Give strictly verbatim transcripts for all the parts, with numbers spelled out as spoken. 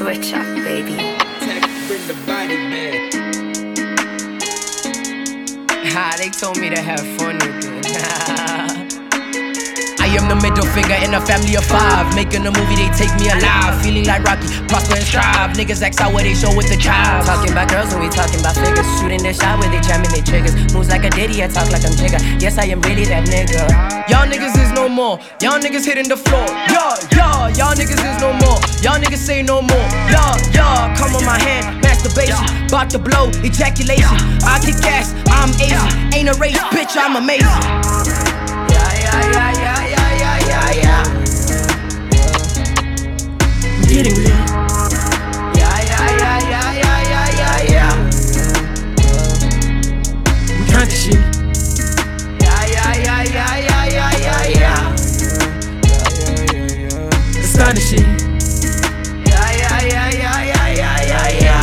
Switch up, baby. Bring the body back. Ha, they told me to have fun with it. I am the middle finger in a family of five. Making a movie, they take me alive. Feeling like Rocky, prosper and strive. Niggas ask out what they show with the child. Talking about girls when we talking about figures. Shooting their shot where they jamming their triggers. Moves like a Diddy, I talk like I'm Jigga. Yes, I am really that nigga. Y'all niggas is no more. Y'all niggas hitting the floor. Yeah, yeah, y'all niggas is no more. Y'all niggas say no more. Yeah, yeah, come on my hand, masturbation. Bout to blow, ejaculation. I kick ass, I'm Asian. Ain't a race, bitch, I'm amazing. Yeah, yeah, yeah, yeah, yeah, yeah, yeah, yeah. We getting lit. Yeah, yeah, yeah, yeah, yeah, yeah, yeah, yeah. We kinda shit. Yeah, yeah, yeah, yeah, yeah, yeah, yeah, yeah. It's kinda shit. Yeah, yeah, yeah, yeah, yeah, yeah, yeah, yeah.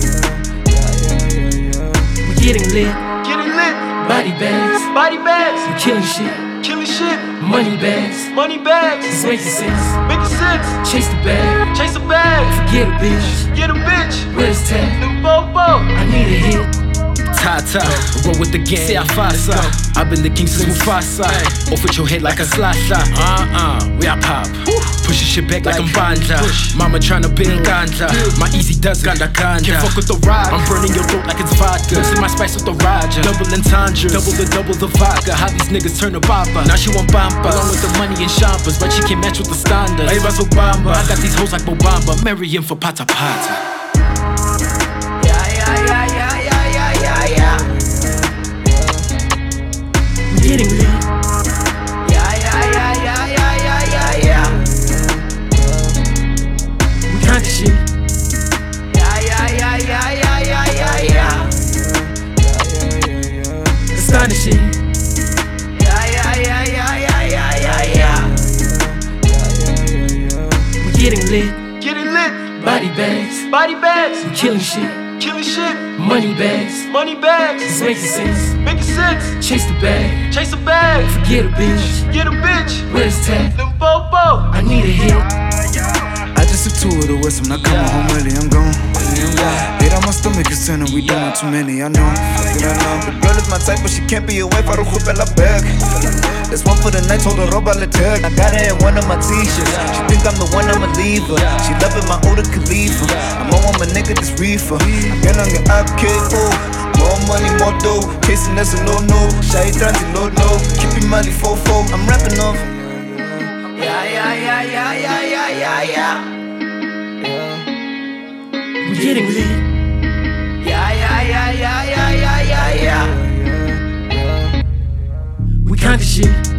We getting lit. Getting lit. Body bags. Body bags. We killing shit. Killing shit. Money bags. Money bags. It's making sense. Making sense. Chase the bag. Chase a bag. Forget a bitch. Get a bitch. Where's tag? New Bobo. I need a hit. Tata, roll with the gang, c'est Afasa. I've been the king since Mufasa. Off with your head like a slasher. Uh-uh, we are pop. Push your shit back like I'm Banja. Mama tryna bend ganja. My easy does ganda ganja. Can't fuck with the rock. I'm burning your throat like it's vodka. Mixing my spice with the Raja. Double entendres. Double the double the vodka. How these niggas turn to papa. Now she want bamba. Along with the money and champers, but she can't match with the standards. Ay, vas Obama. I got these hoes like Obama. Marrying for pata pata. Yeah, yeah, yeah, yeah, yeah, yeah, yeah, yeah. We getting lit. Yeah, yeah, yeah, yeah, yeah, yeah, yeah, yeah. We kinda shit. Yeah, yeah, yeah, yeah, yeah, yeah, yeah, yeah. It's kinda shit. Yeah, yeah, yeah, yeah, yeah, yeah, yeah, yeah. We getting lit. Getting lit. Body bags. Body bags. We killing shit. Killing shit. Money bags. Money bags. It's making sense. Making sense. Chase the bag. Chase a bag. Forget a bitch. Get a bitch. Where's tag? New Bobo. I need a hit. I just took two of the West, I'm not coming home early, I'm gone. Hate on my stomach is turning, we don't want too many, I know. Fuck it, I know. The girl is my type, but she can't be a wife, I don't whip at la bag. That's one for the night, told her rob I let her. I got her in one of my t-shirts. She think I'm the one, I'ma leave her. She loving my older Khalifa. I'm on my nigga, this reefer. Again, I'm your I K O. More money, more dough. Chasing that's a no-no. Shy transi, low, no. Keeping money, fo-fo. I'm rapping off. Yeah, yeah, yeah, yeah, yeah, yeah, yeah, yeah. We getting lit. Yeah, yeah, yeah, yeah, yeah, yeah, yeah, yeah. We kinda shit.